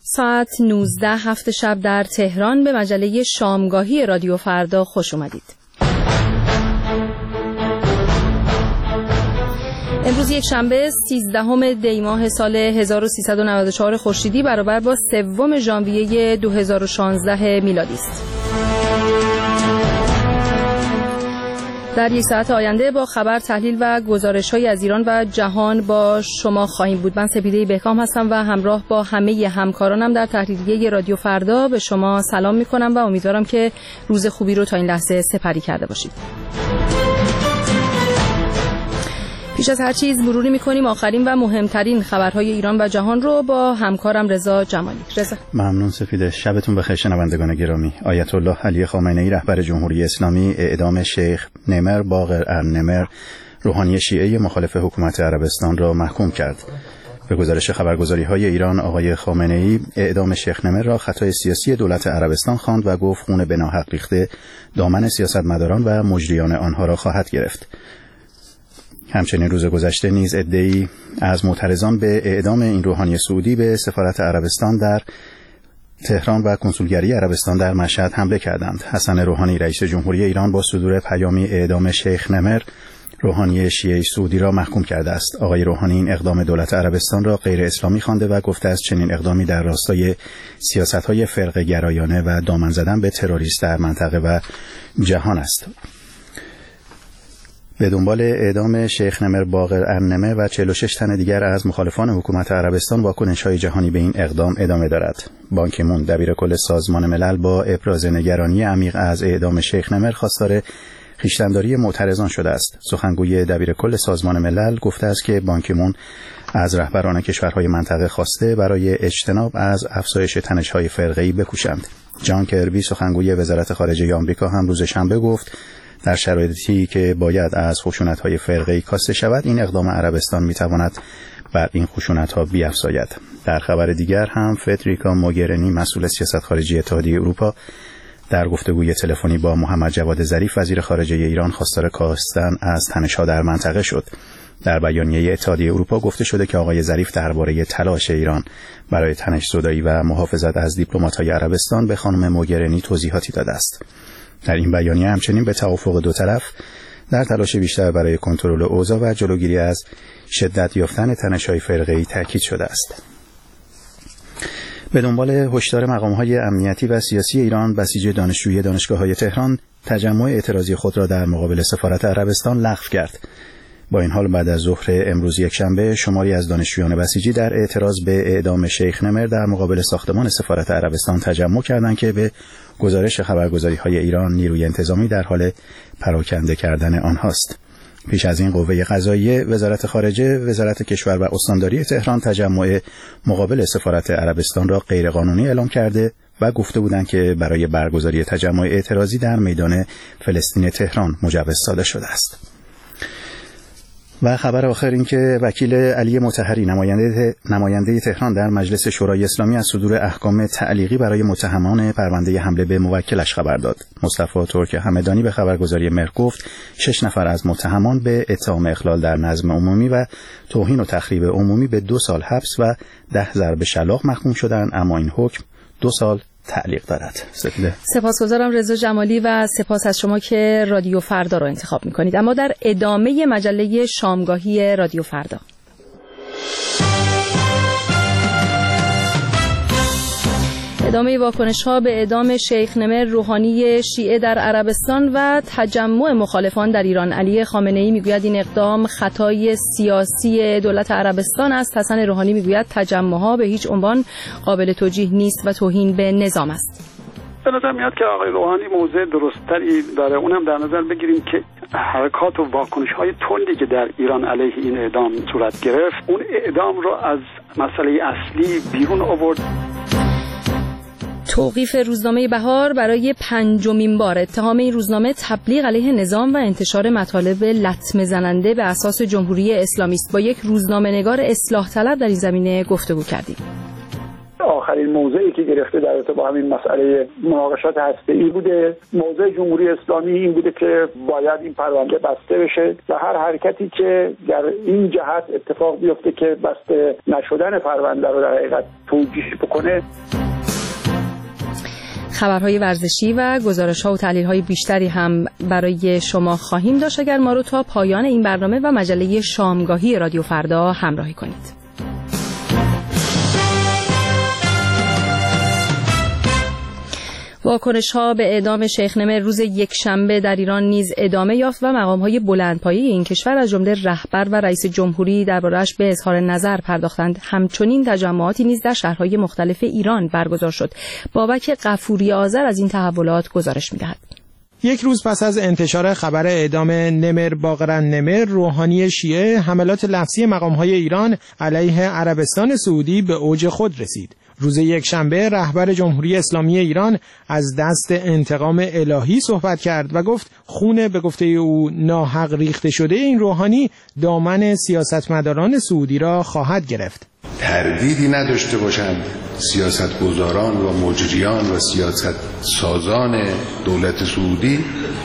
ساعت 19 هفت شب در تهران به مجله شامگاهی رادیو فردا خوش اومدید. امروز یک شنبه 13 دی ماه سال 1394 خورشیدی برابر با 3 ژانویه 2016 میلادی است. در یک ساعت آینده با خبر، تحلیل و گزارش‌های از ایران و جهان با شما خواهیم بود. من سپیده بهکام هستم و همراه با همه همکارانم در تحلیلیه رادیو فردا به شما سلام می‌کنم و امیدوارم که روز خوبی رو تا این لحظه سپری کرده باشید. پیش از هر چیز مروری می‌کنیم آخرین و مهمترین خبرهای ایران و جهان رو با همکارم رضا جمالی. رضا. ممنون سپیده. شبتون بخیر شنوندگان گرامی. آیت الله علی خامنه‌ای رهبر جمهوری اسلامی اعدام شیخ نمر باقر النمر روحانی شیعه مخالف حکومت عربستان را محکوم کرد. به گزارش خبرگزاری‌های ایران آقای خامنه‌ای اعدام شیخ نمر را خطای سیاسی دولت عربستان خواند و گفت خون به ناحق ریخته دامن سیاستمداران و مجریان آنها را خواهد گرفت. همچنین روز گذشته نیز عده‌ای از معترضان به اعدام این روحانی سعودی به سفارت عربستان در تهران و کنسولگری عربستان در مشهد حمله کردند. حسن روحانی رئیس جمهوری ایران با صدور پیامی اعدام شیخ نمر روحانی شیعه سعودی را محکوم کرده است. آقای روحانی این اقدام دولت عربستان را غیر اسلامی خوانده و گفته است چنین اقدامی در راستای سیاست‌های فرقه گرایانه و دامن زدن به تروریست در منطقه و جهان است. به دنبال اعدام شیخ نمر باقر النمر و 46 تن دیگر از مخالفان حکومت عربستان واکنش‌های جهانی به این اقدام ادامه دارد. بان کی مون دبیر کل سازمان ملل با ابراز نگرانی عمیق از اعدام شیخ نمر خواستار خویشتن‌داری معترضان شده است. سخنگوی دبیر کل سازمان ملل گفته است که بان کی مون از رهبران کشورهای منطقه خواسته برای اجتناب از افزایش تنش‌های فرقه‌ای بکوشند. جان کربی سخنگوی وزارت خارجه آمریکا هم روز شنبه گفت در شرایطی که باید از خشونت‌های فرقه‌ای کاسته شود این اقدام عربستان می‌تواند بر این خشونت‌ها بیفزاید. در خبر دیگر هم فدریکا موگرینی مسئول سیاست خارجی اتحادیه اروپا در گفتگوی تلفنی با محمد جواد ظریف وزیر خارجه ایران خواستار کاستن از تنش‌ها در منطقه شد. در بیانیه اتحادیه اروپا گفته شده که آقای ظریف درباره تلاش ایران برای تنش‌زدایی و محافظت از دیپلمات‌های عربستان به خانم موگرینی توضیحاتی داده است. در این بیانیه همچنین به توافق دو طرف در تلاش بیشتر برای کنترل اوضاع و جلوگیری از شدت یافتن تنش‌های فرقه‌ای تاکید شده است. به دنبال هشدار مقام‌های امنیتی و سیاسی ایران، بسیج دانشجویی دانشگاه‌های تهران تجمع اعتراضی خود را در مقابل سفارت عربستان لغو کرد. با این حال بعد از ظهر امروز یکشنبه شماری از دانشجویان بسیجی در اعتراض به اعدام شیخ نمر در مقابل ساختمان سفارت عربستان تجمع کردند که به گزارش خبرگزاری‌های ایران نیروی انتظامی در حال پراکنده کردن آنهاست. پیش از این قوه قضاییه، وزارت خارجه، وزارت کشور و استانداری تهران تجمع مقابل سفارت عربستان را غیرقانونی اعلام کرده و گفته بودند که برای برگزاری تجمع اعتراضی در میدان فلسطین تهران مجوز صادر شده است. و خبر آخر این که وکیل علی مطهری نماینده تهران در مجلس شورای اسلامی از صدور احکام تعلیقی برای متهمان پرونده حمله به موکلش خبر داد. مصطفی ترک همدانی به خبرگزاری مهر گفت 6 نفر از متهمان به اتهام اخلال در نظم عمومی و توهین و تخریب عمومی به 2 سال حبس و 10 ضرب شلاق محکوم شدند، اما این حکم 2 سال تعلیق دارد. سپاسگزارم رضا جمالی و سپاس از شما که رادیو فردا رو انتخاب میکنید. اما در ادامه مجله شامگاهی رادیو فردا ادامه واکنش‌ها به اعدام شیخ نمر روحانی شیعه در عربستان و تجمع مخالفان در ایران. علی خامنه‌ای میگوید این اقدام خطای سیاسی دولت عربستان است. حسن روحانی میگوید تجمع‌ها به هیچ عنوان قابل توجیه نیست و توهین به نظام است. به نظر میاد که آقای روحانی موضع درستری داره. اونم در نظر بگیریم که حرکات و واکنش‌های تندی که در ایران علیه این اعدام صورت گرفت، اون اعدام رو از مسئله اصلی بیرون آورد. توقیف روزنامه بهار برای 5مین بار. اتهام این روزنامه تبلیغ علیه نظام و انتشار مطالب لطمه زننده به اساس جمهوری اسلامی است. با یک روزنامه‌نگار اصلاح طلب در این زمینه گفتگو کردیم. آخرین موضعی که گرفته در رابطه با همین مسئله مناقشات هسته‌ای بوده. موضع جمهوری اسلامی این بوده که باید این پرونده بسته بشه و هر حرکتی که در این جهت اتفاق بیفته که بسته نشدن پرونده رو در حقیقت توجیه بکنه. خبرهای ورزشی و گزارش‌ها و تحلیل‌های بیشتری هم برای شما خواهیم داشت اگر ما رو تا پایان این برنامه و مجله شامگاهی رادیو فردا همراهی کنید. واکنش‌ها به اعدام شیخ نمر روز یکشنبه در ایران نیز ادامه یافت و مقام‌های بلندپایه این کشور از جمله رهبر و رئیس جمهوری درباره‌اش به اظهار نظر پرداختند. همچنین تجمعاتی نیز در شهرهای مختلف ایران برگزار شد. بابک غفوری آذر از این تحولات گزارش می‌دهد. یک روز پس از انتشار خبر اعدام نمر باقر نمر، روحانی شیعه حملات لفظی مقام‌های ایران علیه عربستان سعودی به اوج خود رسید. روز یکشنبه رهبر جمهوری اسلامی ایران از دست انتقام الهی صحبت کرد و گفت خون به گفته او ناحق ریخته شده این روحانی دامن سیاستمداران سعودی را خواهد گرفت. تردیدی نداشته باشند سیاستگزاران و مجریان و سیاست سازان دولت سعودی،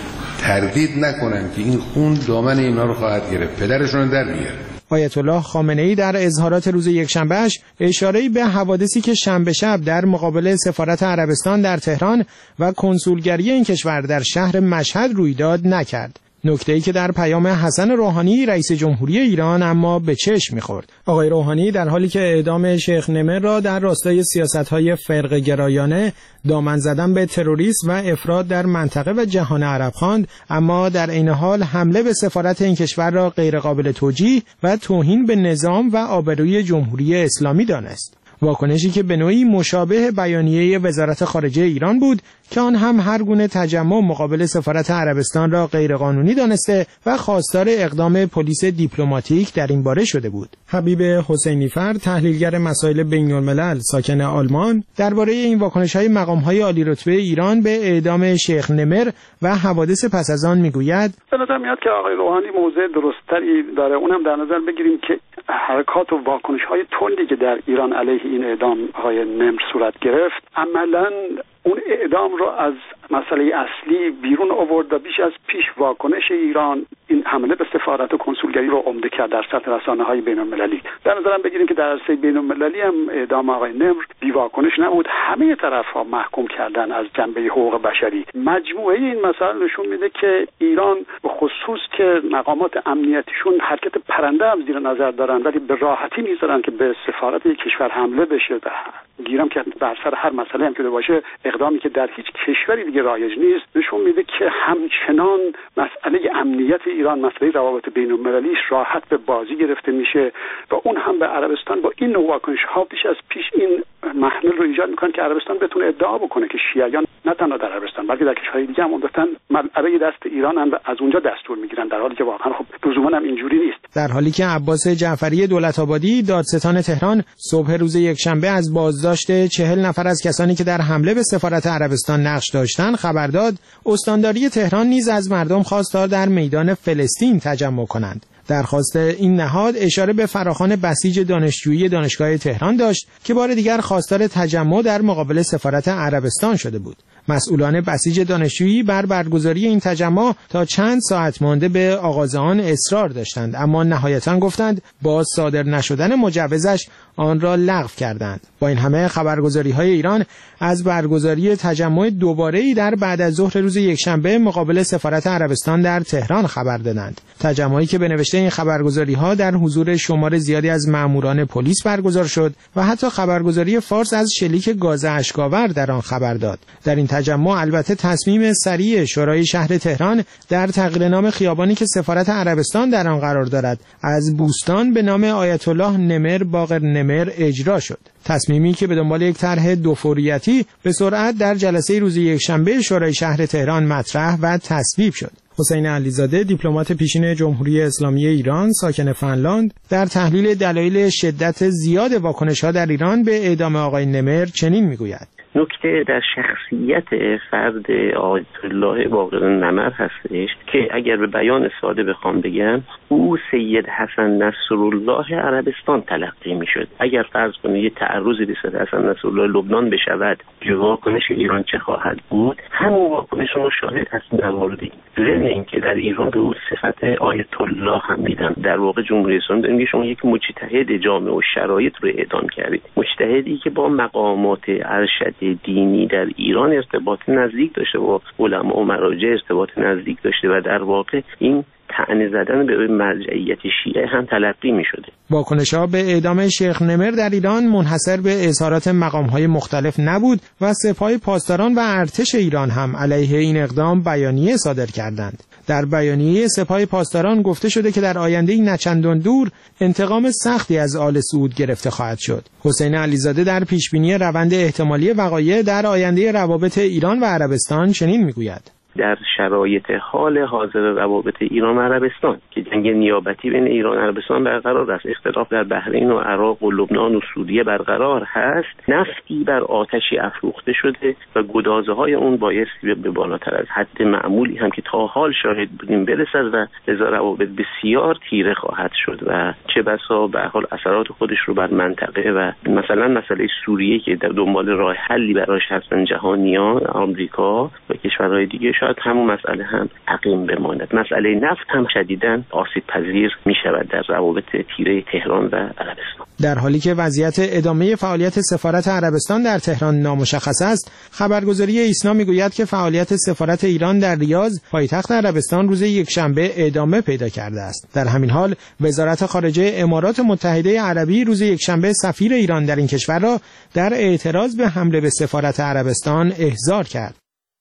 تردید نکنند که این خون دامن اینا رو خواهد گرفت، پدرشون در میاره. آیت الله خامنه‌ای در اظهارات روز یکشنبهش اشاره‌ای به حوادثی که شنبه شب در مقابل سفارت عربستان در تهران و کنسولگری این کشور در شهر مشهد روی داد نکرد. نکته‌ای که در پیام حسن روحانی رئیس جمهوری ایران اما به چشم می‌خورد. آقای روحانی در حالی که اعدام شیخ نمر را در راستای سیاست‌های فرقه‌گرایانه، دامن زدن به تروریسم و افراد در منطقه و جهان عرب خواند، اما در عین حال حمله به سفارت این کشور را غیرقابل توجیه و توهین به نظام و آبروی جمهوری اسلامی دانست. واکنشی که به نوعی مشابه بیانیه وزارت خارجه ایران بود که آن هم هر گونه تجمع مقابل سفارت عربستان را غیرقانونی دانسته و خواستار اقدام پلیس دیپلماتیک در این باره شده بود. حبیب حسینیفر، تحلیلگر مسائل بین‌الملل ساکن آلمان، درباره این واکنش‌های مقام‌های عالی‌رتبه ایران به اعدام شیخ نمر و حوادث پس از آن میگوید: به نظر میاد که آقای روحانی موضع درستری داره. اونم در نظر بگیریم که حرکات و واکنش‌های تندی که در ایران علیه این اعدام آقای نمر صورت گرفت، عملاً اون اعدام رو از مسئله اصلی بیرون آورد و بیش از پیش واکنش ایران این حمله به سفارت و کنسولگری رو عمده کرد در سطح رسانه‌های بین‌المللی. در نظرم بگیریم که در عرصه بین‌المللی هم اعدام آقای نمر بی واکنش نبود. همه طرف‌ها محکوم کردن از جنبه حقوق بشری. مجموعه این مسائل نشون میده که ایران به خصوص که مقامات امنیتیشون حرکت پرنده هم زیر نظر دارن، ولی به راحتی میذارن که به سفارت یک کشور حمله بشه. گیرم که بر سر هر مسئله هم که باشه اقدامی که در هیچ کشوری دیگه رایج نیست، نشون میده که همچنان مسئله امنیت ایران، مسئله روابط بین‌المللیش راحت به بازی گرفته میشه و اون هم به عربستان با این نوع واکنش‌ها بیش از پیش این محمل رو ایجاد میکنه که عربستان بتونه ادعا بکنه که شیعیان نه تنها در عربستان بلکه در کشورهای دیگه هم عمدتاً ملعبه دست ایرانن و از اونجا دستور میگیرن، در حالی که واقعا خب لزوما هم اینجوری نیست. در حالی که عباس جعفری دولت‌آبادی، دادستان تهران، صبح روز یکشنبه از بازداشت 40 نفر از کسانی که در حمله به سفارت عربستان نقش داشتند خبر داد، استانداری تهران نیز از مردم خواست تا در میدان فلسطین تجمع کنند. درخواست این نهاد اشاره به فراخوان بسیج دانشجویی دانشگاه تهران داشت که بار دیگر خواستار تجمع در مقابل سفارت عربستان شده بود. مسئولان بسیج دانشجویی بر برگزاری این تجمع تا چند ساعت مانده به آغاز آن اصرار داشتند، اما نهایتاً گفتند با صادر نشدن مجوزش آن را لغو کردند. با این همه خبرگزاری‌های ایران از برگزاری تجمع دوباره‌ای در بعد از ظهر روز یکشنبه مقابل سفارت عربستان در تهران خبر دادند. تجمعی که به نوشته این خبرگزاری‌ها در حضور شمار زیادی از ماموران پلیس برگزار شد و حتی خبرگزاری فارس از شلیک گاز اشک‌آور در آن خبر داد. در این تجمع البته تصمیم سریع شورای شهر تهران در تغییر نام خیابانی که سفارت عربستان در آن قرار دارد از بوستان به نام آیت الله نمر باقر نمر اجرا شد. تصمیمی که به دنبال یک طرح دوفوریتی به سرعت در جلسه روز یکشنبه شورای شهر تهران مطرح و تصویب شد. حسین علیزاده، دیپلمات پیشین جمهوری اسلامی ایران ساکن فنلاند، در تحلیل دلایل شدت زیاد واکنش‌ها در ایران به اعدام آقای نمر چنین میگوید: نکته در شخصیت فرد آیت الله باقر النمر هستش که اگر به بیان ساده بخوام بگم او سید حسن نصرالله عربستان تلقی میشد. اگر فرض کنید یه تعرضی به سید حسن نصرالله لبنان بشود، واکنش ایران چه خواهد بود؟ همون واکنش رو شاهد هستیم در مورد این. ضمن اینکه در ایران به او صفت آیت الله هم میدن. در واقع جمهوری اسلامی داریم شما یک مجتهد جامع و شرایط رو اعدام کردید، مجتهدی که با مقامات ارشد دینی در ایران ارتباط نزدیک داشته، با علما و مراجع ارتباط نزدیک داشته و در واقع این طعنه زدن به مرجعیت شیعه هم تلقی می شده. واکنش‌ها به اعدام شیخ نمر در ایران منحصر به اظهارات مقام‌های مختلف نبود و سپاه پاسداران و ارتش ایران هم علیه این اقدام بیانیه صادر کردند. در بیانیه سپاه پاسداران گفته شده که در آینده نچندان دور انتقام سختی از آل سعود گرفته خواهد شد. حسین علیزاده در پیشبینی روند احتمالی وقایع در آینده روابط ایران و عربستان چنین میگوید: در شرایط حال حاضر روابط ایران و عربستان که جنگ نیابتی بین ایران و عربستان برقرار است، اختلاف در بحرین و عراق و لبنان و سوریه برقرار هست، نفتی بر آتشی افروخته شده و گدازه‌های اون بایستی به بالاتر از حد معمولی هم که تا حال شاهد بودیم برسد و لذا روابط بسیار تیره خواهد شد و چه بسا به حال اثرات خودش رو بر منطقه و مثلا مسئله سوریه که در دنبال راه حلی براش هستن جهانیان، آمریکا و کشورهای دیگه، شاید همون مسئله هم عقیم بماند. مسئله نفت هم شدیداً آسیب پذیر می شود در روابط تیره تهران و عربستان. در حالی که وضعیت ادامه فعالیت سفارت عربستان در تهران نامشخص است، خبرگزاری ایسنا میگوید که فعالیت سفارت ایران در ریاض پایتخت عربستان روز یکشنبه ادامه پیدا کرده است. در همین حال وزارت خارجه امارات متحده عربی روز یکشنبه سفیر ایران در این کشور را در اعتراض به حمله به سفارت عربستان احضار کرد.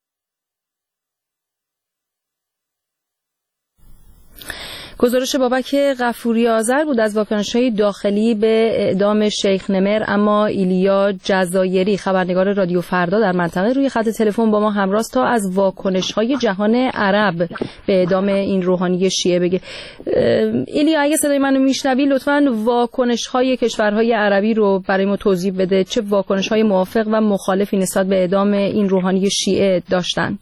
گزارش بابک غفوری آذر بود از واکنش‌های داخلی به اعدام شیخ نمر. اما ایلیا جزایری خبرنگار رادیو فردا در منطقه روی خط تلفن با ما همراه است تا از واکنش‌های جهان عرب به اعدام این روحانی شیعه بگه. ایلیا، اگه صدای منو میشنوی لطفاً واکنش‌های کشورهای عربی رو برای ما توضیح بده. چه واکنش‌های موافق و مخالفی نسبت به اعدام این روحانی شیعه داشتن؟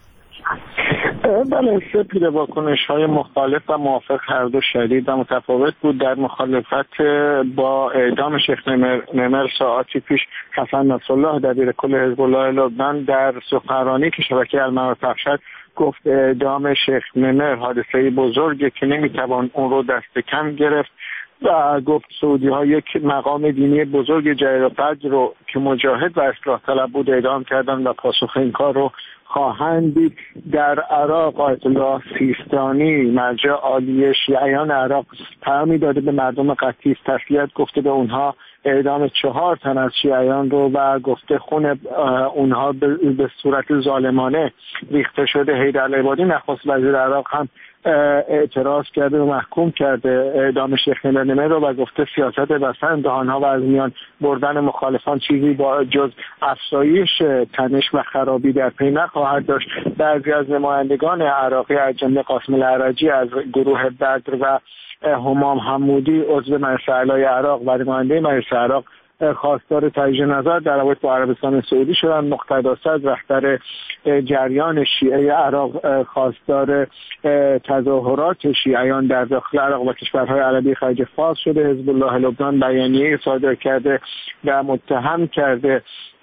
بله، سپید واکنش‌های مختلف و موافق هر دو شدید و متفاوت بود. در مخالفت با اعدام شیخ نمر ساعتی پیش حسن نصرالله دبیر کل حزب الله لبنان در سخنرانی که شبکه المنار پخش کرد گفت اعدام شیخ نمر حادثه بزرگی که نمیتوان اون رو دست کم گرفت و گفت سعودی ها یک مقام دینی بزرگ جلیل القدر رو که مجاهد و اصلاح طلب بود اعدام کردن و پاسخ این کار رو خواهند دید. در عراق آیت الله سیستانی مرجع عالی شیعیان عراق پیامی داده به مردم قطیس تسلیت گفته به اونها اعدام 4 تن از شیعیان رو و گفته خون اونها به صورت ظالمانه ریخته شده. حیدرالعبادی نخست وزیر عراق هم اعتراض کرده و محکوم کرده اعدام شیخ نمر رو و گفته سیاست بستن امتحان‌ها و از میان بردن مخالفان چیزی با جز افزایش تنش و خرابی در پی نخواهد داشت. بعضی از نمایندگان عراقی از جمله قاسم العرجی از گروه بدر و همام حمودی عضو مجلس اعلی عراق و نماینده مجلس عراق خواستار تجدید نظر در رابطه با عربستان سعودی شدند. مقتدا صدر رهبر جریان شیعه عراق خواستار تظاهرات شیعیان در داخل عراق و کشورهای عربی خلیج فارس شده. حزب الله لبنان بیانیه صادر کرده و متهم کرده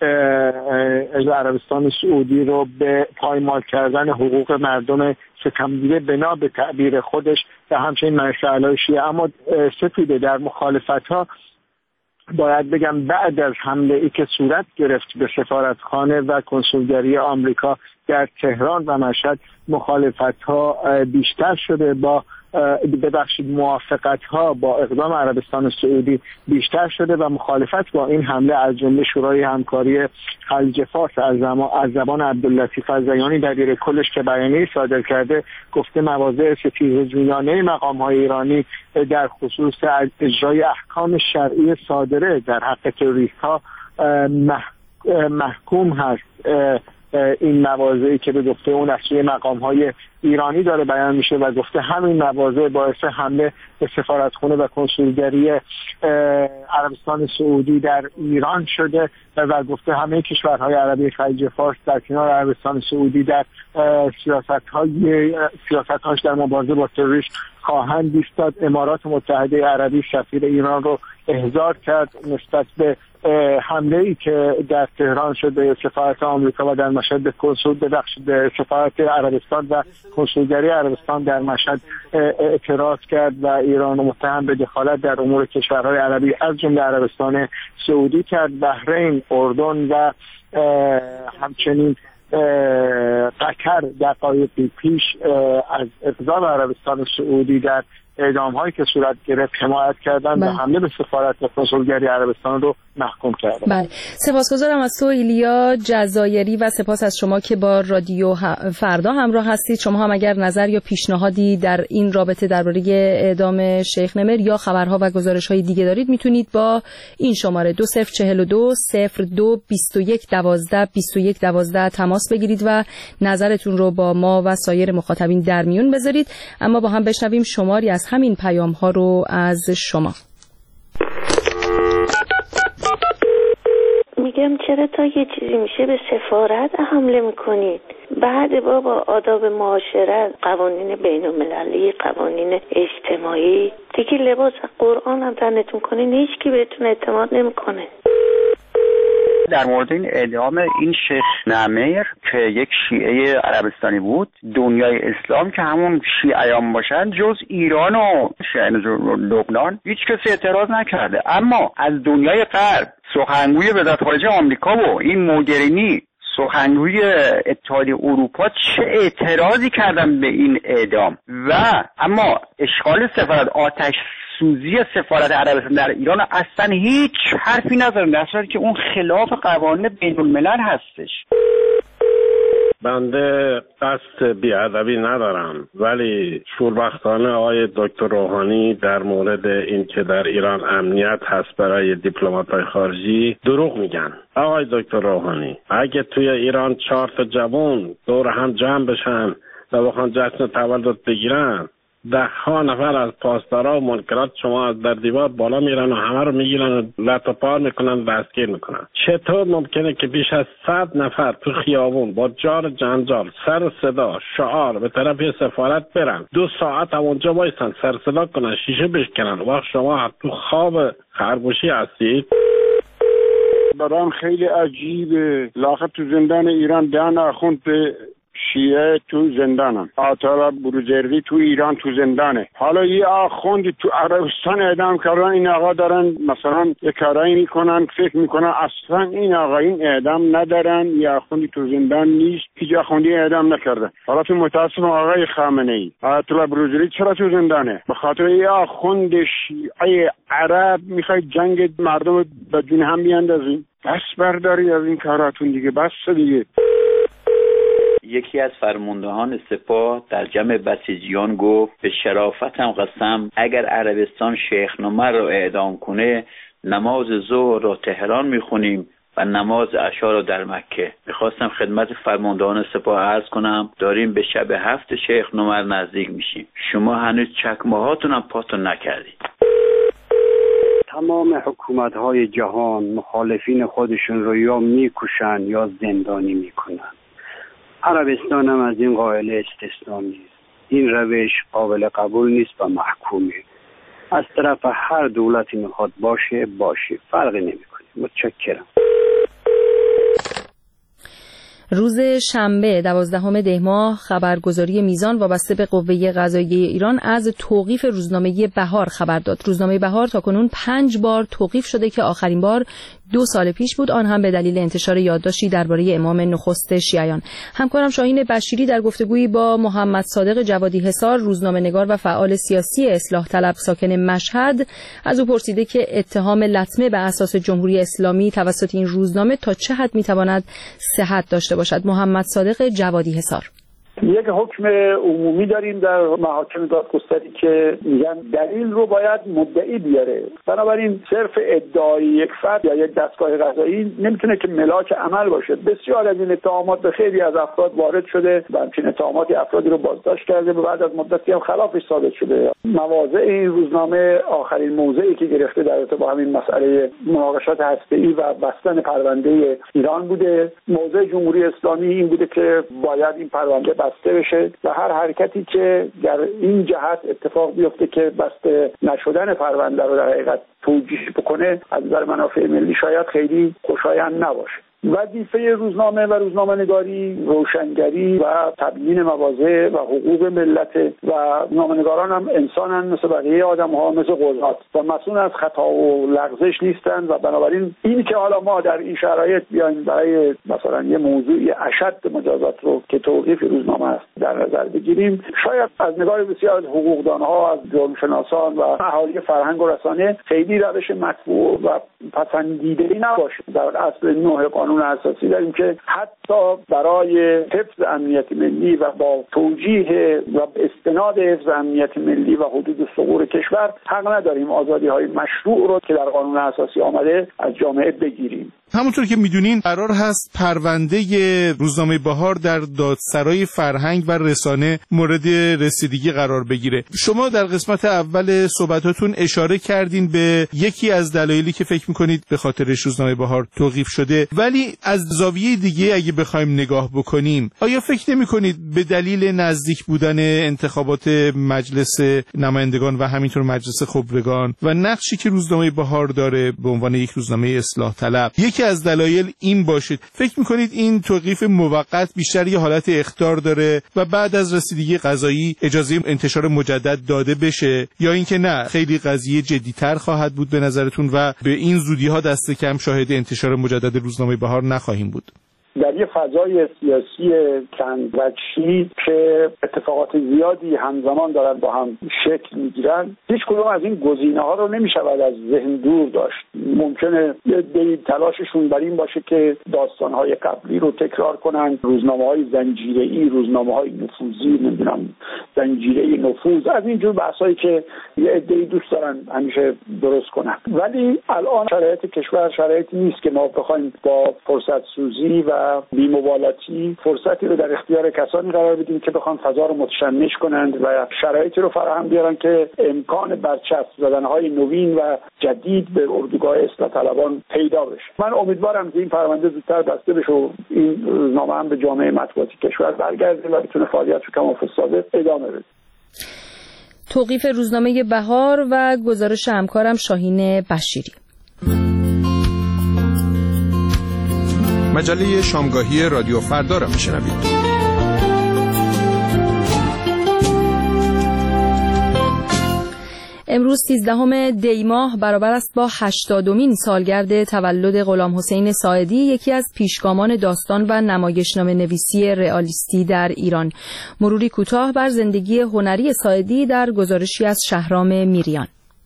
عربستان سعودی رو به پایمال کردن حقوق مردم ستمدیده بنا به تعبیر خودش و همچنین مجلس اعلی شیعه. اما سپیده در مخالفت‌ها باید بگم بعد از حمله ای که صورت گرفت به سفارتخانه و کنسولگری آمریکا در تهران و مشهد مخالفت‌ها بیشتر شده، با موافقت‌ها با اقدام عربستان سعودی بیشتر شده و مخالفت با این حمله از جمله شورای همکاری خلیج فارس از زبان عبداللطیف الزیانی دبیر کلش که بیانیه صادر کرده گفته مواضع ستیزجویانه مقام‌های ایرانی در خصوص اجرای احکام شرعی صادره در حق تروریست‌ها محکوم هست این مواضعی که به گفته اون از سوی مقام‌های ایرانی داره بیان میشه و گفته همین مواضع باعث حمله به سفارتخونه و کنسولگری عربستان سعودی در ایران شده و گفته همه کشورهای عربی خلیج فارس در کنار عربستان سعودی در سیاست‌هاش در مبارزه با تروریسم خواهند ایستاد. امارات متحده عربی سفیر ایران رو احضار کرد نسبت به حمله‌ای که در تهران شده سفارت آمریکا و در مشهد به سفارت عربستان و کنسولگری عربستان در مشهد اعتراض کرد و ایران رو متهم به دخالت در امور کشورهای عربی از جمله عربستان سعودی کرد. بحرین، اردن و همچنین قطر دقایقی پیش از اقدام عربستان سعودی در اعدام‌هایی که صورت گرفت حمایت کردن و حمله به سفارت و کنسولگری عربستان رو محکوم کردن. بله، سپاسگزارم از تو ایلیا جزایری و سپاس از شما که با رادیو فردا همراه هستید. شما هم اگر نظر یا پیشنهادی در این رابطه درباره اعدام شیخ نمر یا خبرها و گزارش‌های دیگه دارید میتونید با این شماره 2042 02 21 12 21 12 تماس بگیرید و نظرتون رو با ما و سایر مخاطبین در میون بذارید. اما با هم بشنویم شماری از همین پیام ها رو از شما. میگم چرا تا یه چیزی میشه به سفارت حمله میکنید؟ بعد بابا آداب معاشرت، قوانین بین المللی، قوانین اجتماعی، دیگه لباس قرآن هم تنتون کنین هیچ کی بهتون اعتماد نمیکنه. در مورد این اعدام این شیخ نمر که یک شیعه عربستانی بود، دنیای اسلام که همون شیعیان باشن جز ایران و شیعیان لبنان هیچ کسی اعتراض نکرده. اما از دنیای غرب سخنگوی وزارت خارجه آمریکا و این موگرینی سخنگوی اتحادیه اروپا چه اعتراضی کردن به این اعدام و اما اشغال سفارت، آتش سوزی سفارت عربستان در ایران اصلا هیچ حرفی نداره، در صورتی که اون خلاف قوانین بین الملل هستش. بنده قصد بی‌ادبی ندارم، ولی شوربختانه آقای دکتر روحانی در مورد این که در ایران امنیت هست برای دیپلمات‌های خارجی دروغ میگن. آقای دکتر روحانی، اگه توی ایران 4 تا جوان دور هم جمع بشن و بخوان جشن تولد بگیرن، 10 نفر از پاسدارا و منکرات شما از در دیوار بالا میرن و همه رو میگیرن و لط و پار میکنن و دستگیر میکنن. چطور ممکنه که بیش از 100 نفر تو خیابون با جار جنجال، سر و صدا، شعار به طرف سفارت برن، 2 ساعت هم اونجا بایستن، سر صدا کنن، شیشه بشکنن، وقت شما تو خواب خرگوشی هستید؟ برام خیلی عجیبه. لاخه تو زندان ایران 10 آخوند شیعه تو زندانن، آتالا بروجردی تو ایران تو زندانه. حالا یه آخوند تو عربستان اعدام کردن، این آقا دارن مثلا یه کارایی میکنن، فکر میکنن اصلا این آقا این اعدام ندارن، یه آخوندی تو زندان نیست، هیچ آخوندی اعدام نکرده. حالا تو متاسم آقای خامنه‌ای، آتالا بروجردی چرا تو زندانه؟ به خاطر یه آخوند شیعه عرب میخوای جنگ مردم به جون هم بیاندازین. بس برداری از این کاراتون دیگه، بس دیگه. یکی از فرماندهان سپاه در جمع بسیجیان گفت به شرافتم قسم اگر عربستان شیخ نمر رو اعدام کنه نماز ظهر رو تهران میخونیم و نماز عشا رو در مکه. میخواستم خدمت فرماندهان سپاه عرض کنم داریم به شب 7 شیخ نمر نزدیک میشیم، شما هنوز چکمه‌هاتون هم پاتون نکردید. تمام حکومت‌های جهان مخالفین خودشون رو یا میکشن یا زندانی میکنن. عربستان هم از این قائل استثنا نیست. این روش قابل قبول نیست و محکومه. از طرف هر دولتی میخواد باشه فرقی نمیکنه. متشکرم. روز شنبه 12 دی ماه خبرگزاری میزان وابسته به قوه قضاییه ایران از توقیف روزنامه بهار خبر داد. روزنامه بهار تاکنون 5 بار توقیف شده که آخرین بار 2 سال پیش بود، آن هم به دلیل انتشار یادداشتی درباره امام نخست شیعیان. همکارم شاهین بشیری در گفتگویی با محمد صادق جوادی حصار، روزنامه‌نگار و فعال سیاسی اصلاح طلب ساکن مشهد، از او پرسیده که اتهام لطمه به اساس جمهوری اسلامی توسط این روزنامه تا چه حد میتواند صحت داشته باشد. محمد صادق جوادی حصار: یک حکم عمومی داریم در محاکم دادگستری که میگن دلیل رو باید مدعی بیاره. بنابراین صرف ادعای یک فرد یا یک دستگاه قضایی نمیتونه که ملاک عمل باشه. بسیار از این اتهامات به خیلی از افراد وارد شده و همچنین اتهاماتی افرادی رو بازداشت کرده و بعد از مدتی هم خلافش ثابت شده. مواضع این روزنامه آخرین موضعی که گرفته در ارتباط با همین مسئله مناقشات هسته‌ای و بستن پرونده ایران بوده. موضع جمهوری اسلامی این بوده که باید این پرونده بسته بشه و هر حرکتی که در این جهت اتفاق بیفته که بسته نشدن پرونده رو در حقیقت توجیه بکنه از نظر منافع ملی شاید خیلی خوشایند نباشه. وظیفه روزنامه و روزنامه‌نگاری روشنگری و تبیین مواضع و حقوق ملت و روزنامه‌نگاران هم انسانن مثل بقیه آدم‌ها، مثل قضات و مسئول از خطا و لغزش نیستند و بنابراین این که حالا ما در این شرایط بیایم برای مثلا یه موضوعی اشد مجازات رو که توقیف روزنامه است در نظر بگیریم، شاید از نگاه بسیار از حقوقدان‌ها، از جرمشناسان و اهالی فرهنگ و رسانه خیلی روش مطبوع و پسندیده‌ای نباشه. در اصل 9 قانون اساسی داریم که حتی برای حفظ امنیت ملی و با توجیه و استناد حفظ امنیت ملی و حدود ثغور کشور حق نداریم آزادی‌های مشروع رو که در قانون اساسی آمده از جامعه بگیریم. همونطور که میدونین قرار هست پرونده روزنامه بهار در دادسرای فرهنگ و رسانه مورد رسیدگی قرار بگیره. شما در قسمت اول صحبتاتون اشاره کردین به یکی از دلایلی که فکر میکنید به خاطرش روزنامه بهار توقیف شده، ولی از زاویه دیگه اگه بخوایم نگاه بکنیم، آیا فکر نمیکنید به دلیل نزدیک بودن انتخابات مجلس نمایندگان و همینطور مجلس خبرگان و نقشی که روزنامه بهار داره به عنوان یک روزنامه اصلاح طلب، یکی از دلایل این باشید؟ فکر میکنید این توقیف موقت بیشتر یه حالت اخطار داره و بعد از رسیدگی قضایی اجازه انتشار مجدد داده بشه، یا اینکه نه خیلی قضیه جدی‌تر خواهد بود به نظرتون و به این زودی‌ها دست کم شاهد انتشار مجدد روزنامه بهار نخواهیم بود؟ در یه فضای سیاسی چند وجهی که اتفاقات زیادی همزمان دارن با هم شکل میگیرن، هیچ کدوم از این گزینه‌ها رو نمیشود از ذهن دور داشت. ممکنه یه تلاششون بر این باشه که داستان‌های قبلی رو تکرار کنن، روزنامه‌های زنجیره‌ای، روزنامه‌های نفوذی، نمیدونم زنجیره نفوذ، از اینجور بحثایی که یه عده‌ای دوست دارن همیشه درست کنن. ولی الان شرایط کشور شرایطی نیست که ما بخوایم با فرصت سوزی و بی‌مبالاتی فرصتی رو در اختیار کسانی قرار بدیم که بخوان فضا رو متشنج کنند و شرایطی رو فراهم بیارن که امکان برچسب زدن‌های نوین و جدید به اردوگاه اصلاح طلبان پیدا بشه. من امیدوارم که این پرونده زودتر بسته بشه و این روزنامه هم به جامعه مطبوعاتی کشور برگرده و بتونه فعالیت رو کمال الصادق ادامه بده. توقیف روزنامه بهار و گزارش همکارم شاهین بشیری. مجله شامگاهی رادیو فردا را میشنوید. امروز 13 دی ماه برابر است با 80مین سالگرد تولد غلام حسین ساعدی، یکی از پیشگامان داستان و نمایشنامه نویسی رئالیستی در ایران. مروری کوتاه بر زندگی هنری ساعدی در گزارشی از شهرام میریان.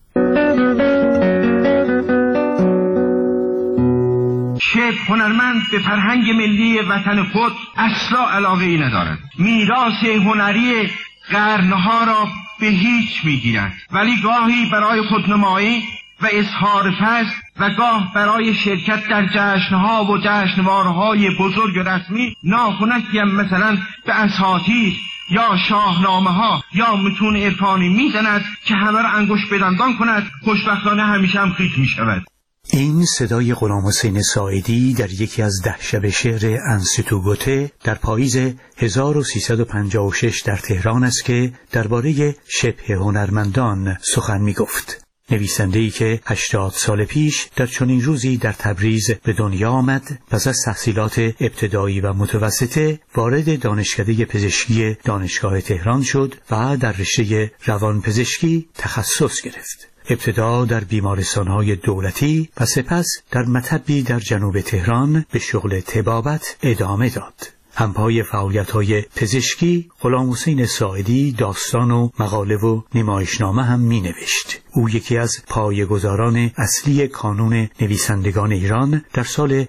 شعر هنرمند به فرهنگ ملی وطن خود اصلا علاقه‌ای ندارد. میراث هنری قرنها را به هیچ میگیرد، ولی گاهی برای خودنمایی و اظهار فضل و گاه برای شرکت در جشنها و جشنوارهای بزرگ و رسمی ناخنکی هم مثلا به اساطیر یا شاهنامه ها یا متون عرفانی میزند که همه را انگشت به دندان کند. خوشبختانه همیشه هم خیک میشود. این صدای غلام حسین ساعدی در یکی از 10 شب شعر انستیتو گوته در پاییز 1356 در تهران است که درباره شبه هنرمندان سخن می گفت. نویسنده‌ای که 80 سال پیش در چنین روزی در تبریز به دنیا آمد، پس از تحصیلات ابتدایی و متوسطه وارد دانشکده پزشکی دانشگاه تهران شد و در رشته روانپزشکی تخصص گرفت. ابتدا در بیمارستان‌های دولتی و سپس در مطبی در جنوب تهران به شغل طبابت ادامه داد. همپای فعالیت‌های پزشکی، غلام حسین ساعدی داستان و مقاله و نمایشنامه هم می‌نوشت. او یکی از پایه‌گذاران اصلی کانون نویسندگان ایران در سال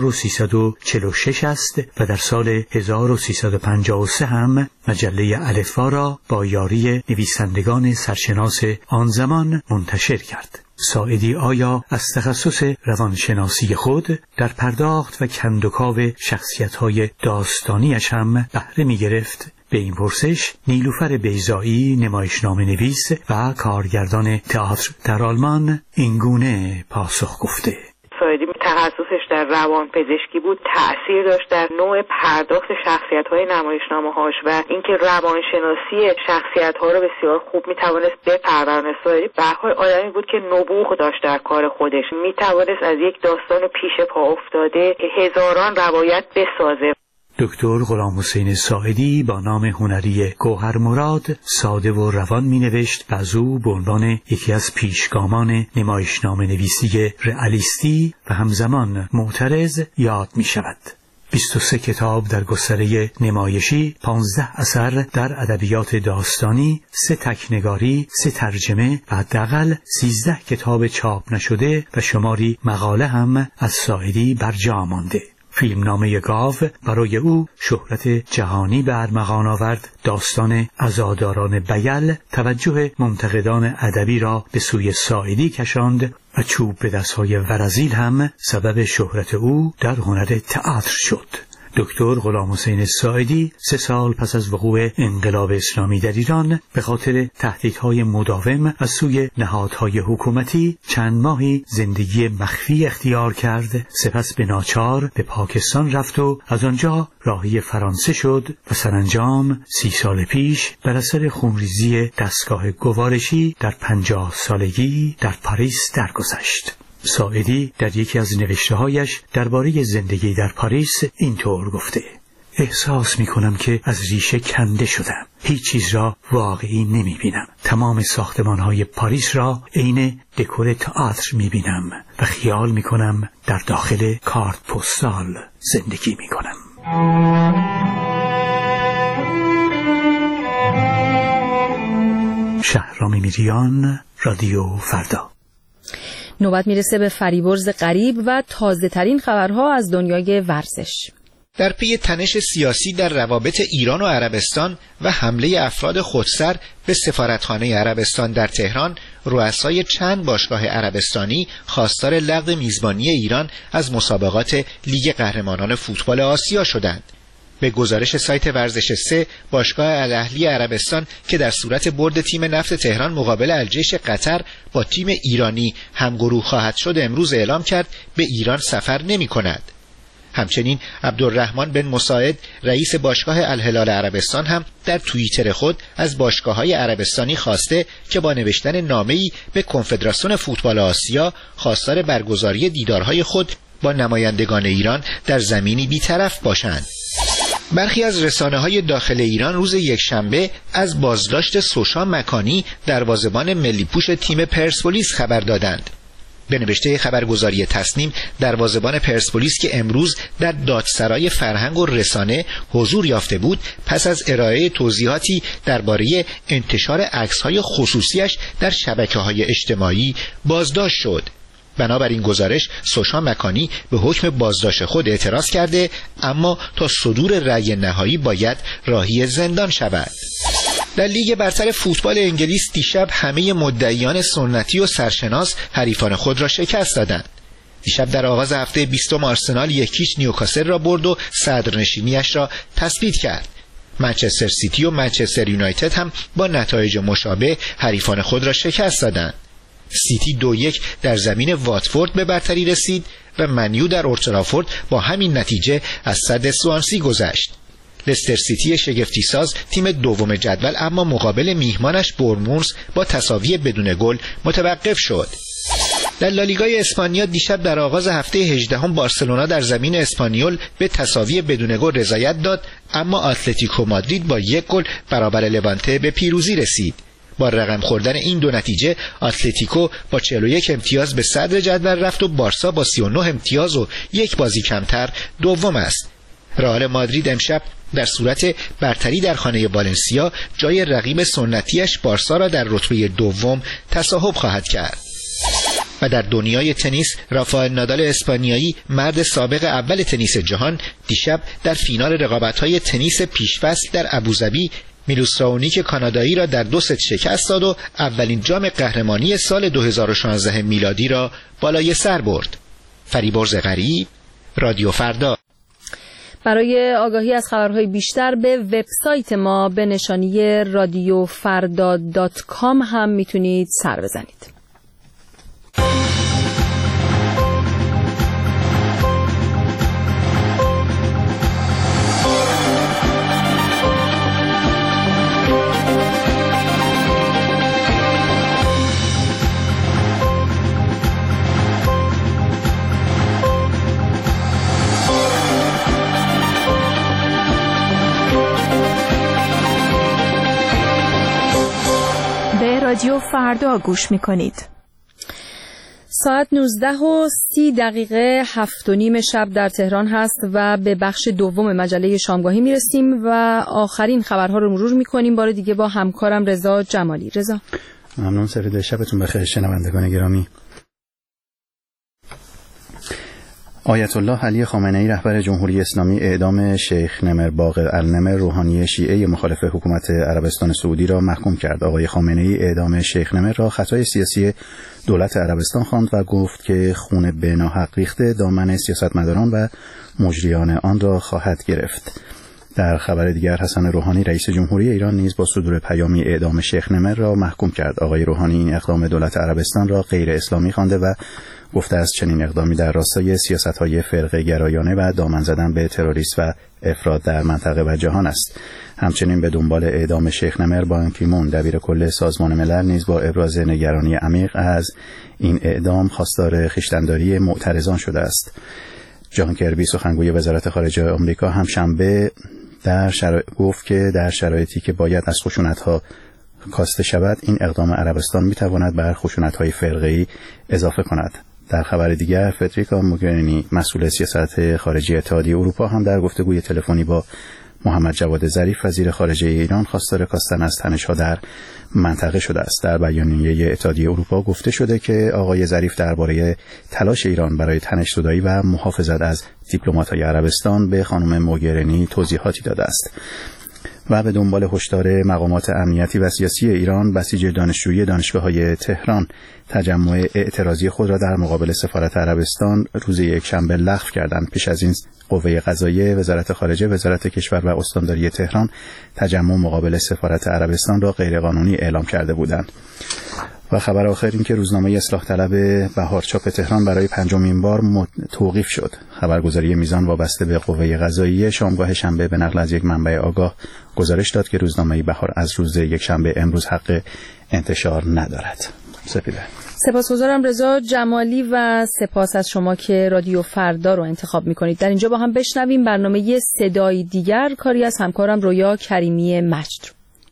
1346 است و در سال 1353 هم مجله الفبا را با یاری نویسندگان سرشناس آن زمان منتشر کرد. ساعدی آیا از تخصص روانشناسی خود در پرداخت و کندوکاو شخصیت‌های داستانیش هم بهره می‌گرفت؟ به این پرسش نیلوفر بیضایی، نمایشنامه نویس و کارگردان تئاتر در آلمان، اینگونه پاسخ گفته: ساعدی تخصصش در روان پزشکی بود، تأثیر داشت در نوع پرداخت شخصیت‌های نمایشنامه‌هاش و اینکه روانشناسی شخصیت‌ها رو بسیار خوب می‌توانست بپرورونه. ساعدی به هر حال آدمی بود که نبوغ داشت در کار خودش، می‌توانست از یک داستان پیش پا افتاده هزاران روایت بسازه. دکتر غلام حسین ساعدی با نام هنری گوهر مراد ساده و روان می نوشت و از او به عنوان یکی از پیشگامان نمایشنامه نویسی رئالیستی و همزمان معترض یاد می شود. 23 کتاب در گستره نمایشی، 15 اثر در ادبیات داستانی، 3 تکنگاری، 3 ترجمه و حداقل 13 کتاب چاپ نشده و شماری مقاله هم از ساعدی برجا مانده. فیلمنامه گاو برای او شهرت جهانی به ارمغان آورد. داستان عزاداران بیل توجه منتقدان ادبی را به سوی ساعدی کشاند و چوب به دستهای ورزیل هم سبب شهرت او در هنر تئاتر شد. دکتر غلام حسین ساعدی 3 سال پس از وقوع انقلاب اسلامی در ایران به خاطر تهدیدهای مداوم از سوی نهادهای حکومتی چند ماهی زندگی مخفی اختیار کرد. سپس به ناچار به پاکستان رفت و از آنجا راهی فرانسه شد و سرانجام 30 سال پیش بر اثر خونریزی دستگاه گوارشی در 50 سالگی در پاریس درگذشت. ساعدی در یکی از نوشته‌هایش درباره زندگی در پاریس اینطور گفته: احساس می‌کنم که از ریشه کنده شدم. هیچ چیز را واقعی نمی‌بینم. تمام ساختمان‌های پاریس را عین دکور تئاتر می‌بینم و خیال می‌کنم در داخل کارت پستال زندگی می‌کنم. شهرام میریان، رادیو فردا. نوبت میرسه به فریبرز غریب و تازه ترین خبرها از دنیای ورزش. در پی تنش سیاسی در روابط ایران و عربستان و حمله افراد خودسر به سفارتخانه عربستان در تهران، رؤسای چند باشگاه عربستانی خواستار لغو میزبانی ایران از مسابقات لیگ قهرمانان فوتبال آسیا شدند. به گزارش سایت ورزش 3، باشگاه الاهلی عربستان که در صورت برد تیم نفت تهران مقابل الجیش قطر با تیم ایرانی همگروه خواهد شد، امروز اعلام کرد به ایران سفر نمی کند. همچنین عبدالرحمن بن مساعد رئیس باشگاه الهلال عربستان هم در توییتر خود از باشگاه‌های عربستانی خواسته که با نوشتن نامه‌ای به کنفدراسیون فوتبال آسیا خواستار برگزاری دیدارهای خود با نمایندگان ایران در زمینی بی‌طرف باشند. برخی از رسانه‌های داخل ایران روز یکشنبه از بازداشت سوشان مکانی دروازه‌بان ملی پوش تیم پرسپولیس خبر دادند. به نوشته خبرگزاری تصنیم، دروازه‌بان پرسپولیس که امروز در دادسرای فرهنگ و رسانه حضور یافته بود، پس از ارائه توضیحاتی درباره انتشار عکس‌های خصوصیش در شبکه‌های اجتماعی بازداشت شد. بنابراین گزارش، سوشان مکانی به حکم بازداشت خود اعتراض کرده، اما تا صدور رأی نهایی باید راهی زندان شود. در لیگ برتر فوتبال انگلیس دیشب همه مدعیان سنتی و سرشناس حریفان خود را شکست دادند. دیشب در آغاز هفته 20 آرسنال 1-0 نیوکاسل را برد و صدرنشینیش را تثبیت کرد. منچستر سیتی و منچستر یونایتد هم با نتایج مشابه حریفان خود را شکست دادند. سیتی 2-1 در زمین واتفورد به برتری رسید و منیو در اولترافورد با همین نتیجه از صد سوانسی گذشت. لستر سیتی شگفتی ساز تیم دوم جدول اما مقابل میهمانش بورنموث با تساوی بدون گل متوقف شد. در لالیگای اسپانیا دیشب در آغاز هفته 18 بارسلونا در زمین اسپانیول به تساوی بدون گل رضایت داد، اما اتلتیکو مادرید با 1 گل برابر لوانته به پیروزی رسید. با رقم خوردن این دو نتیجه، اتلتیکو با 41 امتیاز به صدر جدول رفت و بارسا با 39 امتیاز و 1 بازی کمتر دوم است. رئال مادرید امشب در صورت برتری در خانه والنسیا جای رقیب سنتیش بارسا را در رتبه دوم تصاحب خواهد کرد. و در دنیای تنیس رافائل نادال اسپانیایی مرد سابق اول تنیس جهان دیشب در فینال رقابت‌های تنیس پیشفصل در ابوظبی میلوس راونیک کانادایی را در 2 ست شکست داد و اولین جام قهرمانی سال 2016 میلادی را بالای سر برد. فریبرز غریب، رادیو فردا. برای آگاهی از خبرهای بیشتر به وبسایت ما به نشانی radiofarda.com هم میتونید سر بزنید. رادیو فردا گوش میکنید. ساعت 19:30 7:30 شب در تهران هست و به بخش دوم مجله شامگاهی میرسیم و آخرین خبرها رو مرور میکنیم. بار دیگه با همکارم رضا جمالی. رضا ممنون سفید، شبتون بخیر شنوندگان گرامی. آیت الله علی خامنه‌ای رهبر جمهوری اسلامی اعدام شیخ نمر باقر النمر روحانی شیعه مخالف حکومت عربستان سعودی را محکوم کرد. آقای خامنه‌ای اعدام شیخ نمر را خطای سیاسی دولت عربستان خواند و گفت که خون به ناحق ریخته دامن سیاستمداران و مجریان آن را خواهد گرفت. در خبر دیگر حسن روحانی رئیس جمهوری ایران نیز با صدور پیامی اعدام شیخ نمر را محکوم کرد. آقای روحانی این اقدام دولت عربستان را غیر اسلامی خوانده و گفته است چنین اقدامی در راستای سیاست‌های فرقه گرایانه و دامن زدن به تروریسم و افراط در منطقه و جهان است. همچنین به دنبال اعدام شیخ نمر بان کی مون دبیر کل سازمان ملل نیز با ابراز نگرانی عمیق از این اعدام خواستار خویشتن‌داری معترضان شده است. جان کربی سخنگوی وزارت خارجه آمریکا همشنبه گفت که در شرایطی که باید از خشونت‌ها کاسته شود این اقدام عربستان می‌تواند بر خشونت‌های فرقه‌ای اضافه کند. در خبر دیگر فدریکا موگرینی مسئول سیاست خارجی اتحادیه اروپا هم در گفتگوی تلفنی با محمد جواد ظریف وزیر خارجه ایران خواستار کاستن از تنش‌ها در منطقه شده است. در بیانیه اتحادیه اروپا گفته شده که آقای ظریف درباره تلاش ایران برای تنش‌زدایی و محافظت از دیپلمات‌های عربستان به خانم موگرینی توضیحاتی داده است. و به دنبال هشدار مقامات امنیتی و سیاسی ایران بسیج دانشجویی دانشگاه‌های تهران تجمع اعتراضی خود را در مقابل سفارت عربستان روز یکشنبه لغو کردند. پیش از این قوه قضاییه، وزارت خارجه، وزارت کشور و استانداری تهران تجمع مقابل سفارت عربستان را غیرقانونی اعلام کرده بودند. و خبر آخر این که روزنامه اصلاح طلب بهار چاپ تهران برای 5مین بار توقیف شد. خبرگزاری میزان وابسته به قوه قضاییه شامگاه شنبه به نقل از یک منبع آگاه گزارش داد که روزنامه بهار از روز یکشنبه امروز حق انتشار ندارد. سپیده. سپاسگزارم رضا جمالی و سپاس از شما که رادیو فردا رو انتخاب میکنید. در اینجا با هم بشنویم برنامه صدای دیگر، کاری از همکارم رویا کریمی مجد.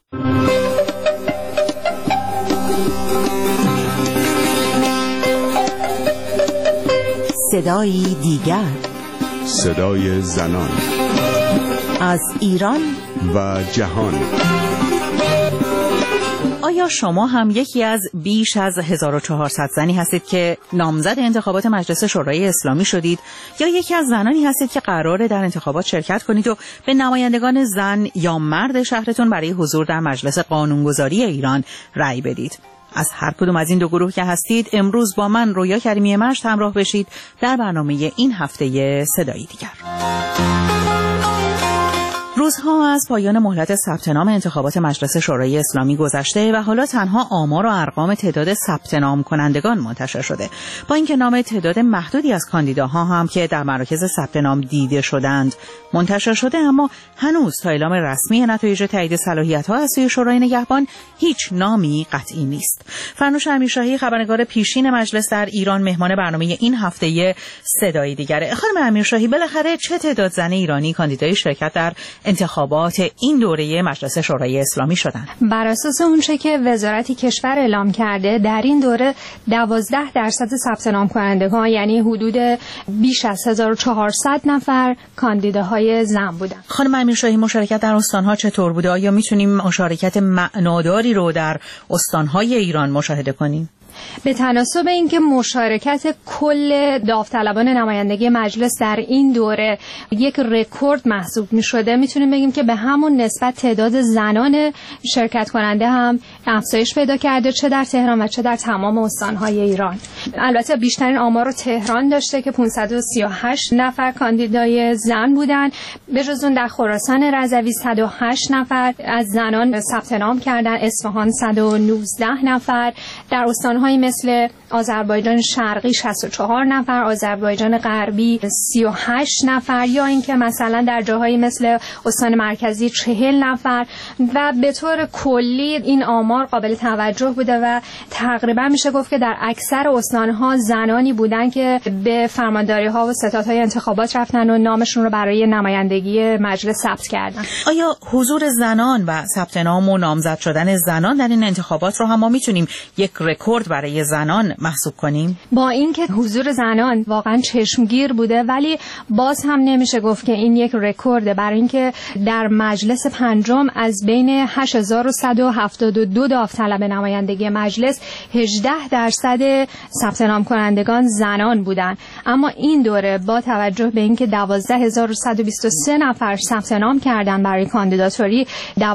صدای دیگر، صدای زنان از ایران و جهان. آیا شما هم یکی از بیش از 1400 زنی هستید که نامزد انتخابات مجلس شورای اسلامی شدید یا یکی از زنانی هستید که قراره در انتخابات شرکت کنید و به نمایندگان زن یا مرد شهرتون برای حضور در مجلس قانونگذاری ایران رأی بدید؟ از هر کدوم از این دو گروه که هستید امروز با من رویا کریمی مجد همراه بشید در برنامه این هفته صدای دیگر. روزها از پایان مهلت ثبت نام انتخابات مجلس شورای اسلامی گذشته و حالا تنها آمار و ارقام تعداد ثبت نام کنندگان منتشر شده. با اینکه نام تعداد محدودی از کاندیداها هم که در مراکز ثبت نام دیده شدند منتشر شده، اما هنوز تا اعلام رسمی نتایج تایید صلاحیت‌ها از سوی شورای نگهبان هیچ نامی قطعی نیست. فرنوش امیرشاهی خبرنگار پیشین مجلس در ایران مهمان برنامه این هفته صدای دیگره. خانم امیرشاهی، بالاخره چه تعداد زن ایرانی کاندیدای شرکت در انتخابات این دوره مجلس شورای اسلامی شدند. بر اساس اونچه که وزارت کشور اعلام کرده در این دوره 12% ثبت نام کنندگان، یعنی حدود بیش از 1400 نفر کاندیداهای زن بودن. خانم امیرشاهی، مشارکت در استان‌ها چطور بوده؟ آیا میتونیم مشارکت معناداری رو در استان‌های ایران مشاهده کنیم؟ به تناسب اینکه مشارکت کل داوطلبان نمایندگی مجلس در این دوره یک رکورد محسوب می شده، میتونیم بگیم که به همون نسبت تعداد زنان شرکت کننده هم افزایش پیدا کرده، چه در تهران و چه در تمام استانهای ایران. البته بیشترین آمار رو تهران داشته که 538 نفر کاندیدای زن بودن. به جز اون در خراسان رضوی 108 نفر از زنان ثبت نام کردن، اصفهان 119 نفر، در استانهای مثل آذربایجان شرقی 64 نفر، آذربایجان غربی 38 نفر، یا اینکه مثلا در جاهای مثل استان مرکزی 40 نفر. و به طور کلی این آمار قابل توجه بوده و تقریبا میشه گفت که در اکثر استانها زنانی بودن که به فرمانداری‌ها و ستادهای انتخابات رفتن و نامشون رو برای نمایندگی مجلس ثبت کردن. آیا حضور زنان و ثبت نام و نامزد شدن زنان در این انتخابات رو هم ما میتونیم یک رکورد برای زنان محسوب کنیم؟ با اینکه حضور زنان واقعا چشمگیر بوده، ولی باز هم نمیشه گفت که این یک رکورده، برای اینکه در مجلس پنجم از بین 8172 داوطلب نمایندگی مجلس 18% ثبت نام کنندگان زنان بودند. اما این دوره با توجه به اینکه 12123 نفر ثبت نام کردن برای کاندیداتوری،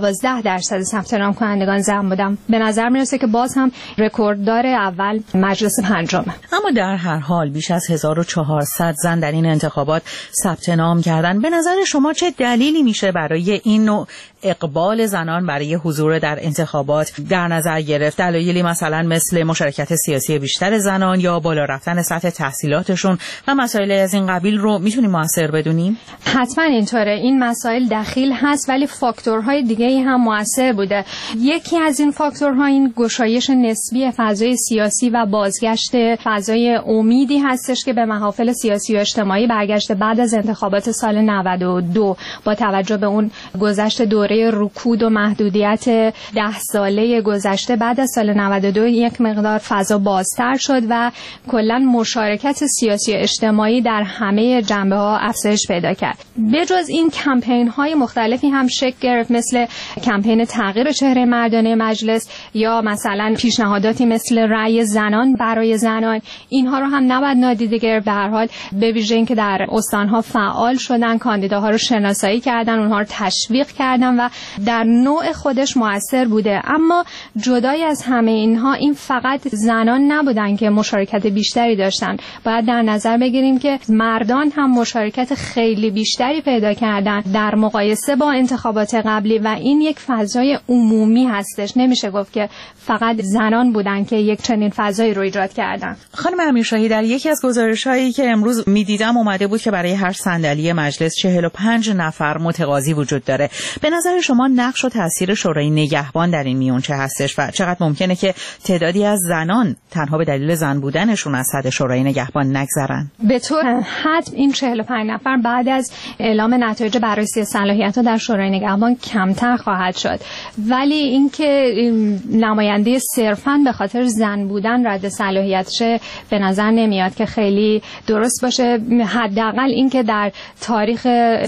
12% ثبت نام کنندگان زن بودن. به نظر میرسه که باز هم رکورددار اول مجلس پنجم. اما در هر حال بیش از 1400 زن در این انتخابات ثبت نام کردن. به نظر شما چه دلیلی میشه برای این نوع اقبال زنان برای حضور در انتخابات در نظر گرفت؟ دلایلی مثلا مثل مشارکت سیاسی بیشتر زنان یا بالا رفتن سطح تحصیلاتشون و مسائل از این قبیل رو میتونیم مؤثر بدونیم؟ حتما اینطوره، این مسائل دخیل هست، ولی فاکتورهای دیگه‌ای هم مؤثر بوده. یکی از این فاکتورها این گشایش نسبی فضای سیاسی و بازگشت فضای امیدی هستش که به محافل سیاسی و اجتماعی برگشته بعد از انتخابات سال 92 با توجه به اون گذشت دوره رکود و محدودیت 10 ساله گذشته. بعد از سال 92 یک مقدار فضا بازتر شد و کلا مشارکت سیاسی و اجتماعی در همه جنبه‌ها افزایش پیدا کرد. به جز این کمپین‌های مختلفی هم شکل گرفت، مثل کمپین تغییر چهره مردانه مجلس یا مثلا پیشنهاداتی مثل رأی زنان برای زنان. اینها رو هم نباید نادیده گرفت. به هر حال به ویژه اینکه در استان‌ها فعال شدن، کاندیداها رو شناسایی کردن، اونها رو تشویق کردن و در نوع خودش مؤثر بوده. اما جدای از همه اینها، این فقط زنان نبودن که مشارکت بیشتری داشتن. باید در نظر بگیریم که مردان هم مشارکت خیلی بیشتری پیدا کردن در مقایسه با انتخابات قبلی و این یک فضای عمومی هستش. نمیشه گفت که فقط زنان بودن که یک چنین فضایی رو ایجاد کردن. خانم امیرشاهی، در یکی از گزارش‌هایی که امروز می‌دیدم اومده بود که برای هر صندلی مجلس 45 نفر متقاضی وجود داره. به نظر شما نقش و تاثیر شورای نگهبان در این میون چه هستش و چقدر ممکنه که تعدادی از زنان تنها به دلیل زن بودنشون از صد شورای نگهبان نگذرن؟ به طور حتم این 45 نفر بعد از اعلام نتایج بررسی صلاحیت‌ها در شورای نگهبان کمتر خواهد شد، ولی اینکه نماینده صرفاً به خاطر زن بودن رد صلاحیتش به نظر نمیاد که خیلی درست باشه. حداقل اینکه در تاریخ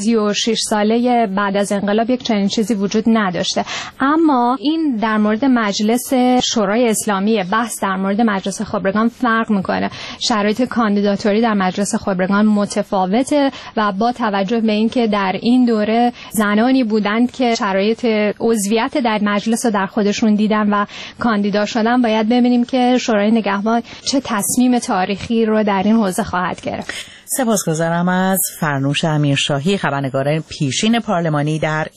36 ساله بعد از انقلاب یک چنین چیزی وجود نداشته. اما این در مورد مجلس شورای اسلامی، بحث در مورد مجلس خبرگان فرق میکنه. شرایط کاندیداتوری در مجلس خبرگان متفاوته و با توجه به اینکه در این دوره زنانی بودند که شرایط عضویت در مجلس رو در خودشون دیدن و کاندیدا شدن، باید ببینیم که شورای نگهبان چه تصمیم تاریخی رو در این حوزه خواهد گرفت. سپاسگزارم از فرنوش امیرشاهی، خبرنگار پیشین پارلمانی در ایران.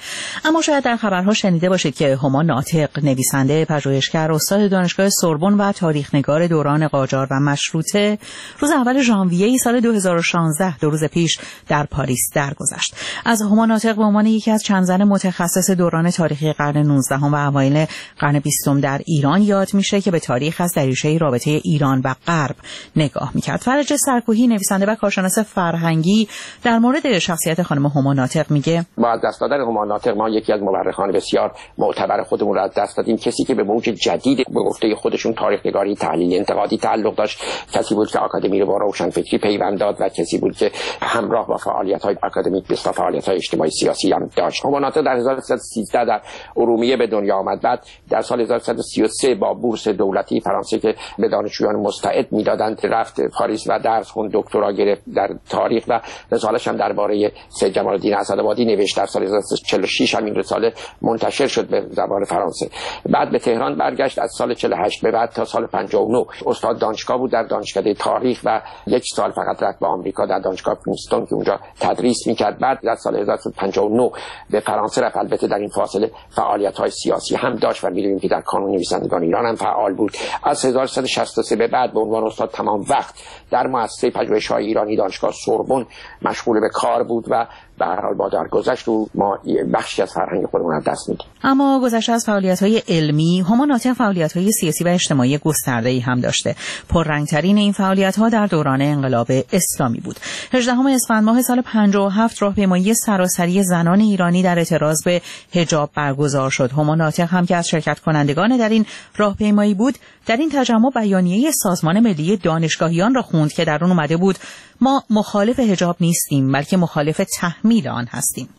اما شاید در خبرها شنیده باشید که هما ناطق، نویسنده، پژوهشگر، استاد دانشگاه سوربن و تاریخ‌نگار دوران قاجار و مشروطه، روز اول ژانویه سال 2016 دو روز پیش در پاریس درگذشت. از هما ناطق به عنوان یکی از چند زن متخصص دوران تاریخی قرن 19 و اوایل قرن 20 در ایران یاد میشه که به تاریخ از دریچه رابطه ایران و غرب نگاه میکرد. فرج سرکوهی، نویسنده و کارشناس فرهنگی، در مورد شخصیت خانم هما ناطق میگه: با از دست دادن هما ناطق ما یکی از مورخان بسیار معتبر خودمون را از دست دادیم. کسی که به موج جدید به گفته خودشون تاریخ نگاری تحلیل انتقادی تعلق داشت، کسی بود که آکادمی رو با روشنفکری پیوند داد و کسی بود که همراه با فعالیت‌های آکادمیک به فعالیت‌های اجتماعی سیاسی هم داشت. هما ناطق در 1313 در ارومیه به دنیا آمد. بعد در سال 1333 با بورس دولتی فرانسه که به دانشجویان مستعد میدادند رفت پاریس و درس خوند، دکترا گرفت در تاریخ و رساله‌اش هم درباره سید جمال الدین اسدآبادی نوشت. در سال 1946 همین رساله منتشر شد به زبان فرانسه. بعد به تهران برگشت. از سال 48 به بعد تا سال 59 استاد دانشگاه بود در دانشکده تاریخ و یک سال فقط رفت به آمریکا در دانشگاه پرینستون که اونجا تدریس میکرد. بعد در سال 1959 به فرانسه رفت. البته در این فاصله فعالیت‌های سیاسی هم داشت و می‌دونیم که در کانون نویسندگان ایران هم فعال بود. از 1363 به بعد به عنوان استاد تمام وقت در مؤسسه پژوهش‌های ایرانی دانشگاه سوربن مشغول به کار بود و به هر حال با درگذشت و ما بخشی از فرهنگ خودمون از دست میدیم. اما گذشته از فعالیت‌های علمی، هما ناطق فعالیت‌های سیاسی و اجتماعی گسترده‌ای هم داشته. پررنگ‌ترین این فعالیت‌ها در دوران انقلاب اسلامی بود. 18 اسفند ماه سال 57 راهپیمایی سراسری زنان ایرانی در اعتراض به حجاب برگزار شد. هما ناطق هم که از شرکت کنندگان در این راهپیمایی بود، در این تجمع بیانیه سازمان ملی دانشگاهیان را خوند که در آن اومده بود: ما مخالف حجاب نیستیم بلکه مخالف تحمیل آن هستیم.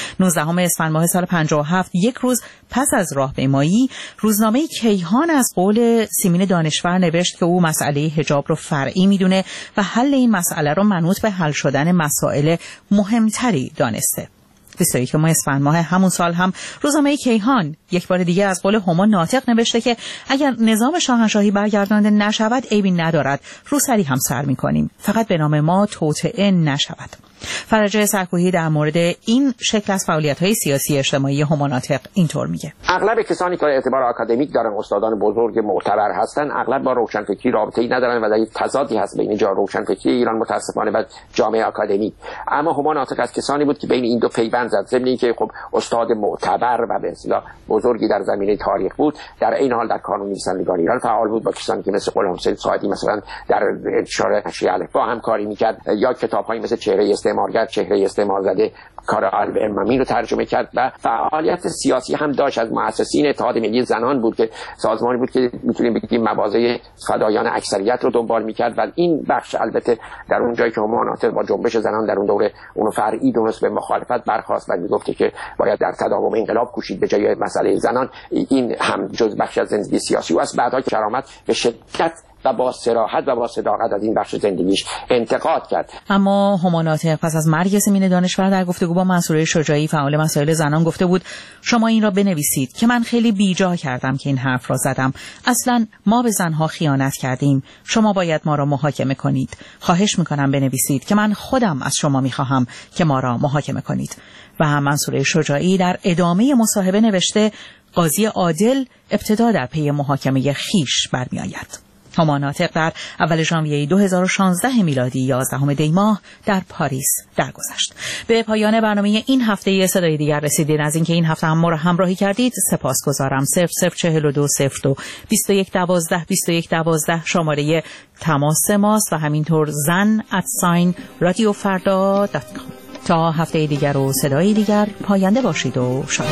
19 اسفند ماه سال 57، یک روز پس از راهپیمایی، روزنامه کیهان از قول سیمین دانشور نوشت که او مسئله حجاب رو فرعی میدونه و حل این مسئله رو منوط به حل شدن مسائل مهمتری دانسته. 21 اسفند ماه همون سال هم روزنامه کیهان یک بار دیگه از قول هما ناطق نوشته که اگر نظام شاهنشاهی برگردانده نشود عیبی ندارد، روسری هم سر می‌کنیم، فقط به نام ما توطئه نشود. فرج سرکوهی در مورد این شکل از فعالیت‌های سیاسی اجتماعی هما ناطق اینطور میگه: اغلب کسانی که اعتبار آکادمیک دارن، استادان بزرگ معتبر هستن، اغلب با روشنفکری رابطه‌ای ندارن و در تضادی هست بین روشنفکری ایران متأسفانه و جامعه آکادمیک. اما هما ناطق از کسانی بود که بین این دو پیوند زد. ضمن اینکه خب استاد معتبر و به اصطلاح بزرگی در زمینه تاریخ بود، در این حال در کانون نویسندگان ایران فعال بود. با کسانی که مثل غلام حسین ساعدی مثلا در انتشار نشریه الفبا همکاری می‌کرد، یا کتاب‌هایی مثل چهره استعمارگر، چهره استعمار زده کار البرمامی رو ترجمه کرد و فعالیت سیاسی هم داشت. از مؤسسین اتحاد ملی زنان بود که سازمانی بود که میتونیم بگیم مواضع فدایان اکثریت رو دنبال میکرد و این بخش البته در اون جایی که هما ناطق با جنبش زنان در اون دوره اونو فرعی دونست به مخالفت برخاست و میگفت که باید در تداوم انقلاب کوشید به جای مسئله زنان، این هم جز بخش از زندگی سیاسی و از بعدها کرامت به شدت و با صراحت و با صداقت از این بخش زندگیش انتقاد کرد. اما هما ناطق پس از مرگ سیمین دانشور در گفتگو با منصوره شجاعی فعال مسائل زنان گفته بود: شما این را بنویسید که من خیلی بیجا کردم که این حرف را زدم. اصلا ما به زنها خیانت کردیم. شما باید ما را محاکمه کنید. خواهش میکنم بنویسید که من خودم از شما میخواهم که ما را محاکمه کنید. و هم منصوره شجاعی در ادامه مصاحبه نوشته: قاضی عادل ابتدا در پی محاکمه خیش برمیآید. هما ناطق در اول ژانویه 2016 میلادی 11 دی ماه در پاریس درگذشت. به پایان برنامه این هفته صدای دیگر رسیدید. از اینکه این هفته هم ما را همراهی کردید سپاسگزارم. 0042 02 21 12 21 12 شماره تماس ماست و همینطور zan@radiofarda.com. تا هفته دیگر و صدای دیگر پاینده باشید و شاد.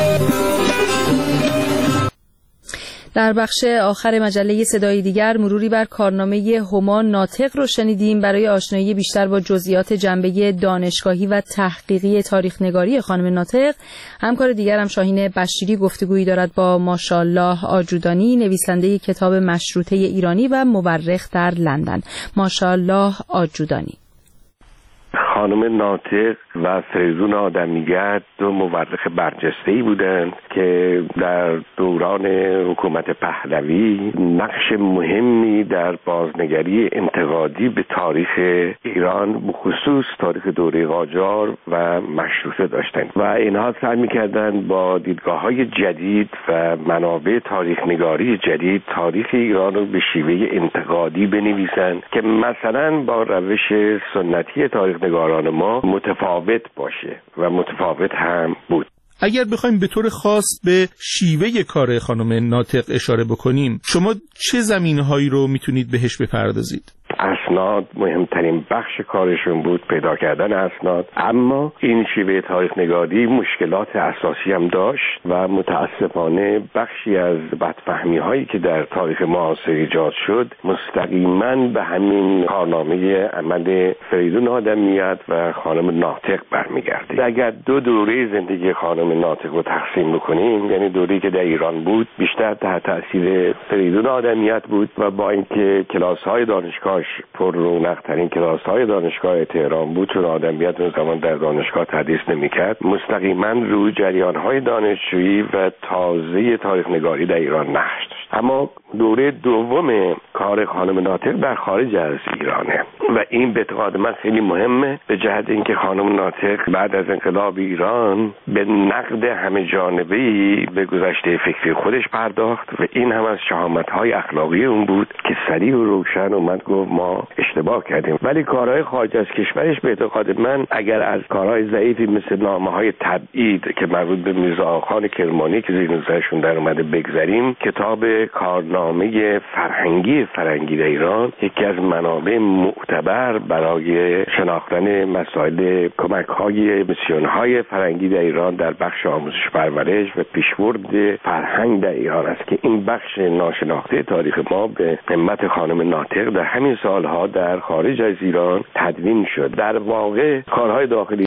در بخش آخر مجله صدای دیگر مروری بر کارنامه هما ناطق رو شنیدیم. برای آشنایی بیشتر با جزئیات جنبه دانشگاهی و تحقیقی تاریخ‌نگاری خانم ناطق، همکار دیگرم شاهین بشیری گفتگویی دارد با ماشاءالله آجودانی، نویسنده کتاب مشروطه ایرانی و مورخ در لندن. ماشاءالله آجودانی: خانم ناطق و فریدون آدمیت دو مورخ برجسته‌ای بودند که در دوران حکومت پهلوی نقش مهمی در بازنگری انتقادی به تاریخ ایران به خصوص تاریخ دوره قاجار و مشروطه داشتند و اینها سعی می‌کردند با دیدگاه‌های جدید و منابع تاریخ نگاری جدید تاریخ ایران رو به شیوه انتقادی بنویسند که مثلا با روش سنتی تاریخ نگاران ما متفاوت باشه و متفاوت هم بود. اگر بخوایم به طور خاص به شیوه کار خانم ناطق اشاره بکنیم، شما چه زمینه‌هایی رو میتونید بهش بپردازید؟ اسناد مهمترین بخش کارشون بود، پیدا کردن اسناد، اما این شیوه تاریخ نگاری مشکلات اساسی هم داشت و متاسفانه بخشی از بدفهمی هایی که در تاریخ معاصر ایجاد شد مستقیما به همین کارنامه عمل فریدون آدمیت و خانم ناطق برمیگرده. اگر دو دوره زندگی خانم ناطق رو تقسیم بکنیم، یعنی دوره‌ای که در ایران بود بیشتر تحت تاثیر فریدون آدمیت بود و با اینکه کلاس‌های دانشگاهش پر رونق‌ترین کلاس‌های دانشگاه تهران بود، چون آدمیت اون زمان در دانشگاه تدریس نمی‌کرد، مستقیما روی جریان‌های دانشجویی و تازه تاریخ نگاری در ایران نقش داشت. اما دوره دوم کار خانم ناطق در خارج از ایرانه و این به اعتقاد من خیلی مهمه به جهت اینکه خانم ناطق بعد از انقلاب ایران به نقد همه جانبه‌ای به گذشته فکری خودش پرداخت و این هم از شهامت‌های اخلاقی اون بود که صریح و روشن اومد گفت ما اشتباه کردیم. ولی کارهای خارج از کشورش به اعتقاد من اگر از کارهای ضعیفی مثل نامه‌های تبعید که مربوط به میرزا آقاخان کرمانی که زیر نظرشون در اومده بگذاریم، کتاب کارنامه فرهنگی فرنگی در ایران یکی از منابع معتبر برای شناختن مسائل کمک‌های میسیون‌های فرهنگی در ایران در بخش آموزش پرورش و پیشبرد فرهنگ در ایران است که این بخش ناشناخته تاریخ ما به همت خانم ناطق در همین سالها در خارج از ایران تدوین شد. در واقع کارهای داخلی